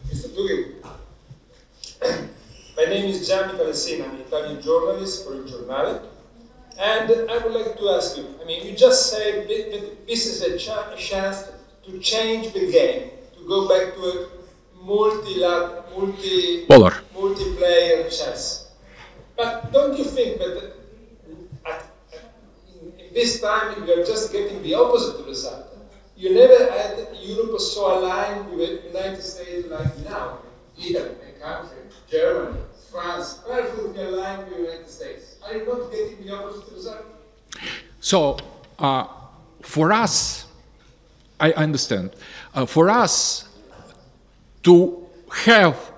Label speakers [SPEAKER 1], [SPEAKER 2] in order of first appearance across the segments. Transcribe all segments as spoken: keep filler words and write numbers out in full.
[SPEAKER 1] Mister Dugin, my name is Gianni Palessina. I'm an Italian journalist for Il Giornale. And I would like to ask you, I mean, you just said that this is a, ch a chance to change the game, to go back to a multi multi
[SPEAKER 2] Polar.
[SPEAKER 1] multiplayer chess. But don't you think that at, in, in this time we are just getting the opposite result? You never had Europe so aligned with the United States like now. Italy, a country, Germany, France, perfectly aligned with the United States. Are you not getting the opposite result?
[SPEAKER 2] So, uh, for us, I understand. Uh, for us to have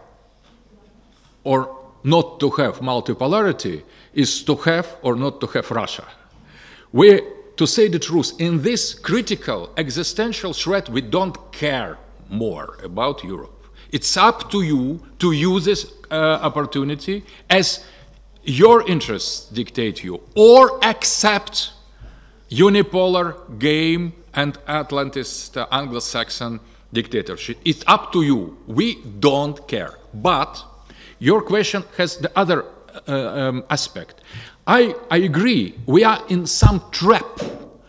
[SPEAKER 2] or not to have multipolarity is to have or not to have Russia. We, to say the truth, in this critical existential threat, we don't care more about Europe. It's up to you to use this uh, opportunity as your interests dictate you, or accept unipolar game and Atlantist uh, Anglo-Saxon dictatorship. It's up to you. We don't care. But your question has the other uh, um, aspect. I, I agree. We are in some trap.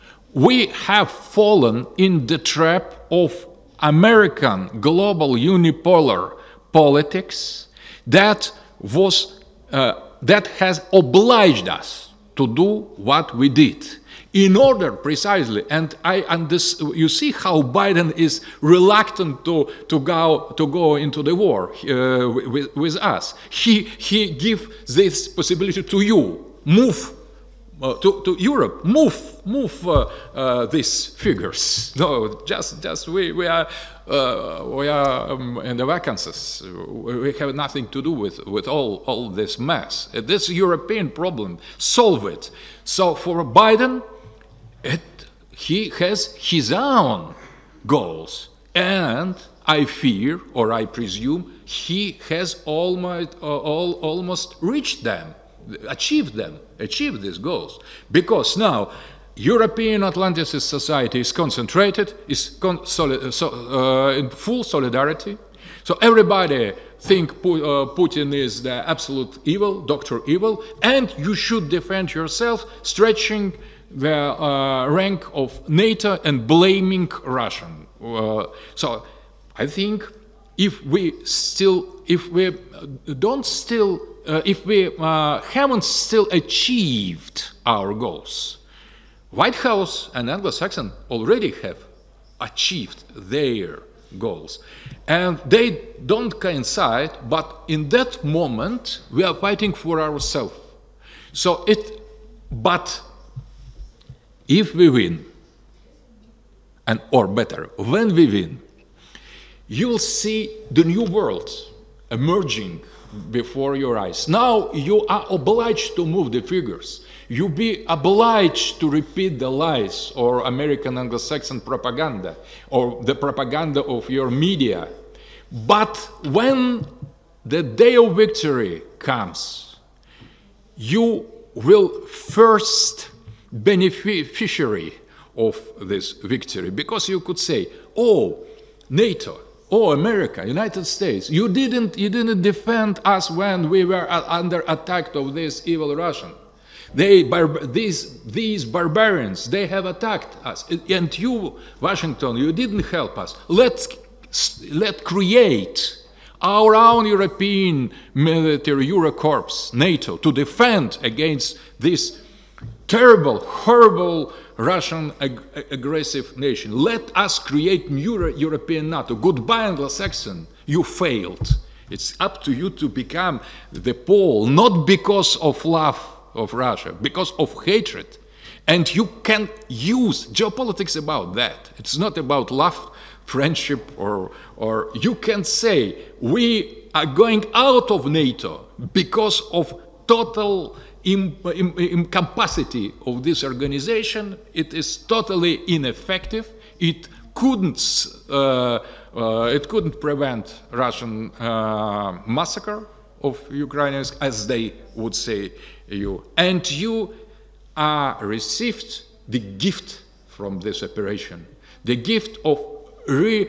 [SPEAKER 2] We have fallen in the trap of American global unipolar politics that was uh, that has obliged us to do what we did in order precisely, and I and this, you see how Biden is reluctant to to go to go into the war uh, with, with us. He he gives this possibility to you. Move uh, to to Europe. Move move uh, uh, these figures. No, just just we we are. Uh, we are um, in the vacancies. We have nothing to do with, with all, all this mess. This European problem, solve it. So for Biden, it, he has his own goals. And I fear, or I presume, he has almost, uh, all, almost reached them, achieved them, achieved these goals. Because now, European Atlanticist society is concentrated, is con soli so, uh, in full solidarity. So everybody think Pu uh, Putin is the absolute evil, Doctor Evil, and you should defend yourself, stretching the uh, rank of NATO and blaming Russian. Uh, so I think if we still, if we don't still, uh, if we uh, haven't still achieved our goals, White House and Anglo-Saxon already have achieved their goals. And they don't coincide, but in that moment, we are fighting for ourselves. So it, but if we win, and or better, when we win, you will see the new world emerging before your eyes. Now you are obliged to move the figures. You be obliged to repeat the lies or American Anglo-Saxon propaganda or the propaganda of your media. But when the day of victory comes, you will first beneficiary of this victory, because you could say, oh, NATO, oh, America, United States, you didn't, you didn't defend us when we were under attack of this evil Russian. They, bar these, these barbarians, they have attacked us. And you, Washington, you didn't help us. Let's let create our own European military Eurocorps, NATO, to defend against this terrible, horrible Russian ag aggressive nation. Let us create new European NATO. Goodbye, Anglo-Saxon. You failed. It's up to you to become the pole, not because of love of Russia, because of hatred. And you can use geopolitics about that. It's not about love, friendship, or, or you can say, we are going out of NATO because of total im im incapacity of this organization. It is totally ineffective. It couldn't, uh, uh, it couldn't prevent Russian uh, massacre of Ukrainians, as they would say you. And you uh, received the gift from this operation, the gift of re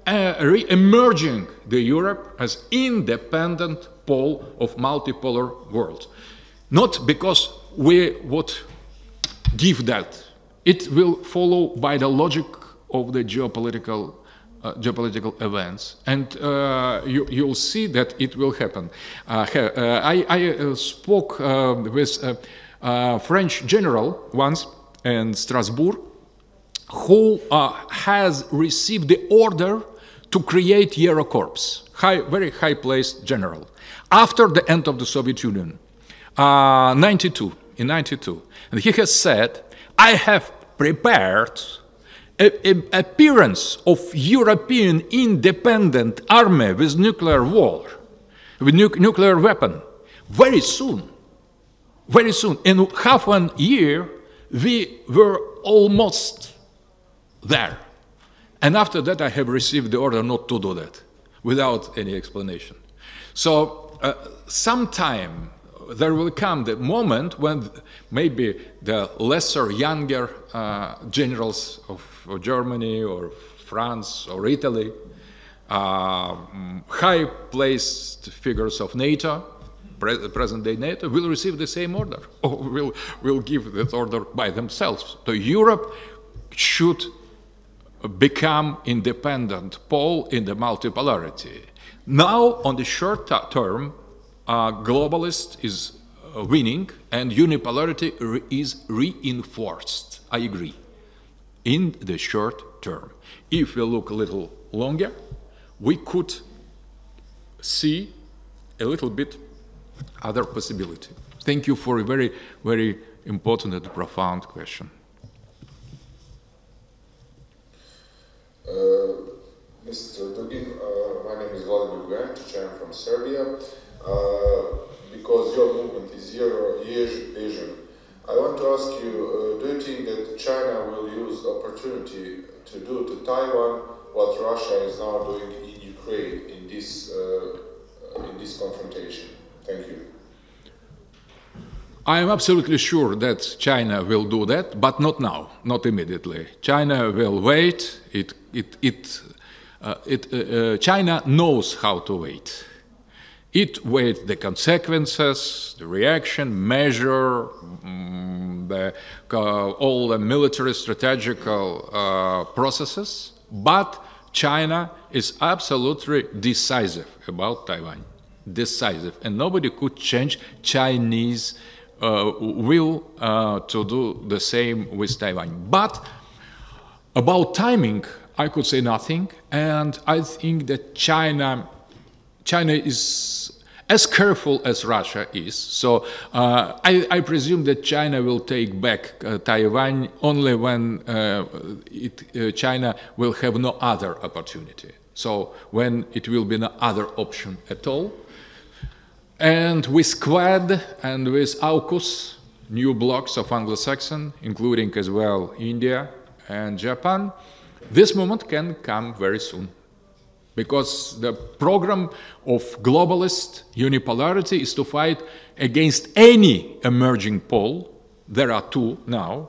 [SPEAKER 2] uh, re-emerging the Europe as independent pole of multipolar world. Not because we would give that. It will follow by the logic of the geopolitical uh, geopolitical events, and uh, you, you'll see that it will happen. Uh, uh, I, I uh, spoke uh, with a, a French general once in Strasbourg, who uh, has received the order to create Eurocorps, high, very high-placed general, after the end of the Soviet Union, uh, ninety-two, in ninety-two. And he has said, I have prepared an appearance of European independent army with nuclear war, with nu nuclear weapon, very soon, very soon. In half a year, we were almost there. And after that, I have received the order not to do that, without any explanation. So uh, sometime there will come the moment when maybe the lesser, younger uh, generals of, of Germany or France or Italy, uh, high-placed figures of NATO, pre present-day NATO, will receive the same order, or will, will give that order by themselves. So Europe should become independent pole in the multipolarity. Now, on the short term, uh, globalist is uh, winning and unipolarity re is reinforced. I agree. In the short term. If we look a little longer, we could see a little bit other possibility. Thank you for a very, very important and profound question.
[SPEAKER 3] Uh, Mister Dugin, uh, my name is Vladimir Gujančić, I am from Serbia. Uh, because your movement is Euro-Asian, I want to ask you, uh, do you think that China will use opportunity to do to Taiwan what Russia is now doing in Ukraine in this, uh, in this confrontation? Thank you.
[SPEAKER 2] I am absolutely sure that China will do that, but not now, not immediately. China will wait. It, it, it, uh, it, uh, uh, China knows how to wait. It waits the consequences, the reaction, measure, um, the, uh, all the military strategical uh, processes, but China is absolutely decisive about Taiwan. Decisive, and nobody could change Chinese uh, will uh, to do the same with Taiwan. But about timing, I could say nothing, and I think that China, China is as careful as Russia is. So uh, I, I presume that China will take back uh, Taiwan only when uh, it, uh, China will have no other opportunity. So when it will be no other option at all. And with Quad and with AUKUS, new blocks of Anglo-Saxon, including as well India and Japan, this moment can come very soon. Because the program of globalist unipolarity is to fight against any emerging pole. There are two now,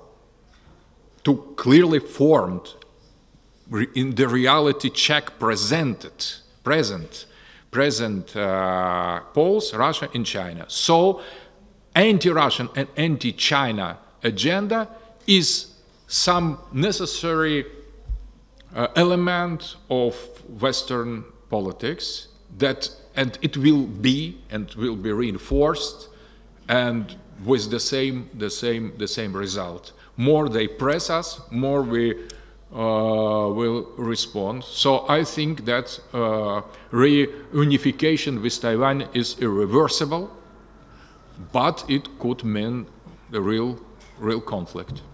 [SPEAKER 2] two clearly formed, in the reality check presented, present, present uh, poles, Russia and China. So anti-Russian and anti-China agenda is some necessary uh, element of Western politics that, and it will be and will be reinforced, and with the same, the same, the same result. More they press us, more we Uh, will respond. So I think that uh, reunification with Taiwan is irreversible, but it could mean a real, real conflict.